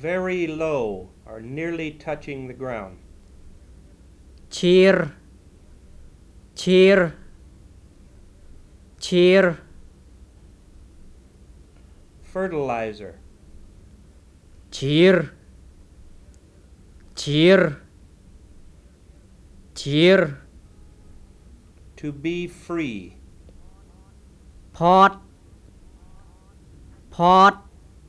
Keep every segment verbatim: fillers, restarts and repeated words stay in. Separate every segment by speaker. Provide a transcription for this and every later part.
Speaker 1: very low or nearly touching the ground.
Speaker 2: cheer cheer cheer
Speaker 1: Fertilizer.
Speaker 2: cheer cheer cheer
Speaker 1: To be free.
Speaker 2: pot pot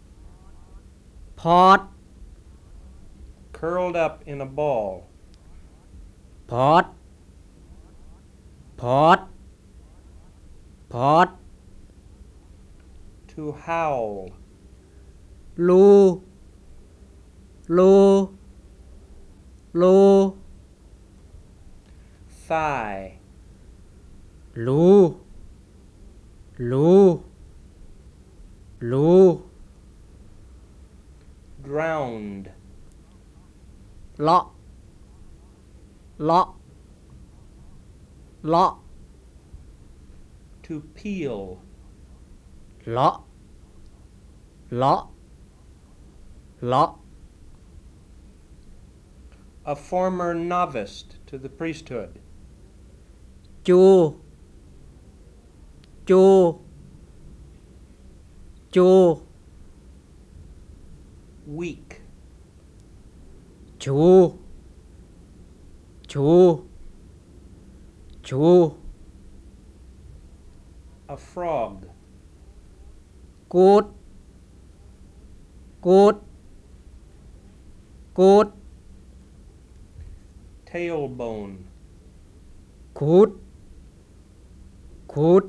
Speaker 2: pot
Speaker 1: Curled up in a ball.
Speaker 2: pot pot pot
Speaker 1: To howl.
Speaker 2: lu lu lu
Speaker 1: Thigh.
Speaker 2: lu lu lu
Speaker 1: Drowned.
Speaker 2: เลาะเลาะเลาะ
Speaker 1: To peel.
Speaker 2: เลาะเลาะเลาะ
Speaker 1: A former novice to the priesthood.
Speaker 2: จูจูจู
Speaker 1: Weak.
Speaker 2: ชูชูชู
Speaker 1: A frog.
Speaker 2: กูดกูดกูด
Speaker 1: Tailbone.
Speaker 2: คูดคูด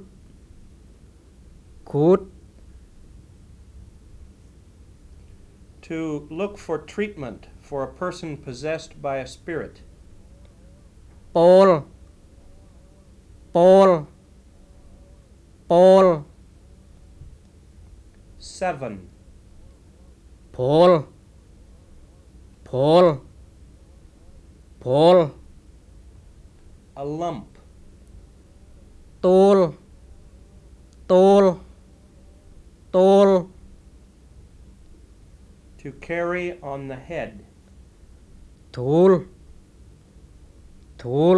Speaker 2: คูด
Speaker 1: To look for treatment for a person possessed by a spirit.
Speaker 2: โปลโปลโปล
Speaker 1: Seven.
Speaker 2: โพลโพลโพล
Speaker 1: A lump.
Speaker 2: ตูลตูลตูล
Speaker 1: To carry on the head.
Speaker 2: ทูลทูล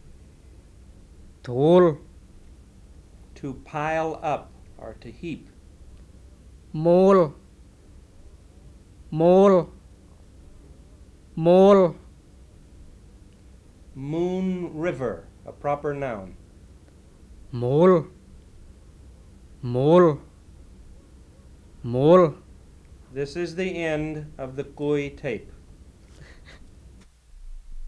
Speaker 2: ทูล
Speaker 1: To pile up or to heap.
Speaker 2: มูลมูลมูล
Speaker 1: Moon River, a proper noun.
Speaker 2: มูลมูลมูล
Speaker 1: This is the end of the Kui tape.